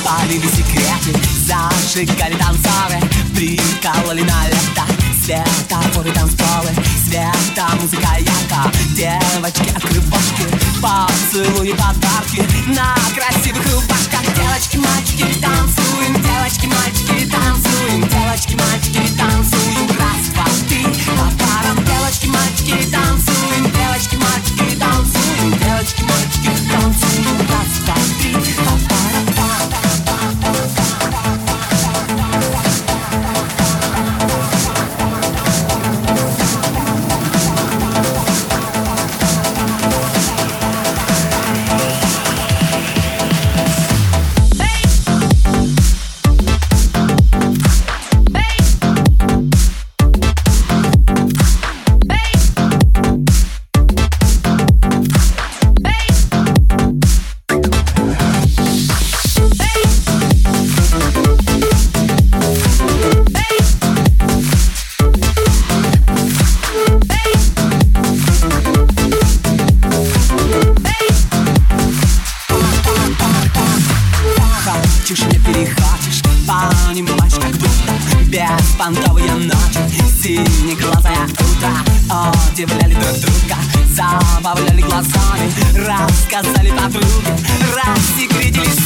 Спалили секреты, зажигали танцоры, прикололи на лето светофоры, танцполы, света, музыка ярко. Девочки-открывашки, поцелуи, подарки на красивых рубашках. Девочки, мальчики, танцуем, девочки, мальчики, танцуем, девочки, мальчики, танцуем. Раз, два, три, по парам. Девочки, мальчики, танцуем, девочки, мальчики, танцуем, девочки, мальчики, танцуем. Раз, два, три, по парам. Понимаешь, как будто беспонтовые ночи, синеглазое утро удивляли друг друга, забавляли глазами, рассказали подруги, рассекретили